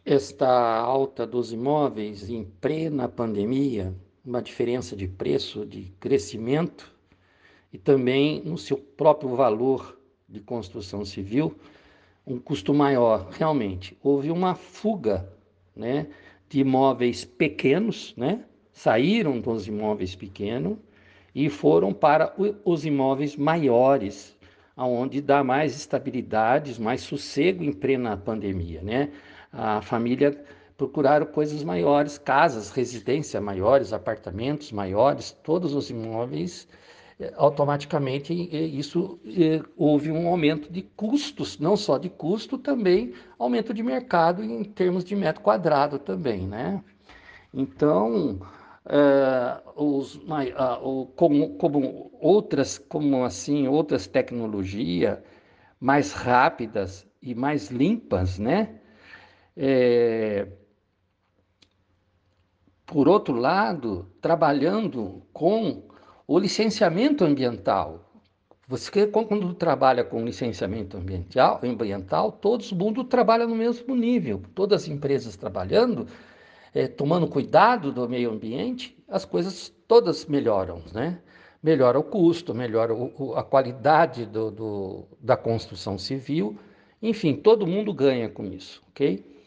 Esta alta dos imóveis em plena pandemia, uma diferença de preço, de crescimento e também no seu próprio valor de construção civil, um custo maior. Realmente, houve uma fuga, né, de imóveis pequenos, né, saíram dos imóveis pequenos e foram para os imóveis maiores, aonde dá mais estabilidade, mais sossego em plena pandemia, né? A família procuraram coisas maiores, casas, residências maiores, apartamentos maiores, todos os imóveis. Automaticamente isso houve um aumento de custos, não só de custo, também aumento de mercado em termos de metro quadrado também, né? Então, como outras, como assim, outras tecnologias mais rápidas e mais limpas, né? É, por outro lado, trabalhando com o licenciamento ambiental. Você, quando trabalha com licenciamento ambiental, todo mundo trabalha no mesmo nível. Todas as empresas trabalhando, tomando cuidado do meio ambiente, as coisas todas melhoram, né? Melhora o custo, melhora a qualidade da construção civil, enfim, todo mundo ganha com isso, ok?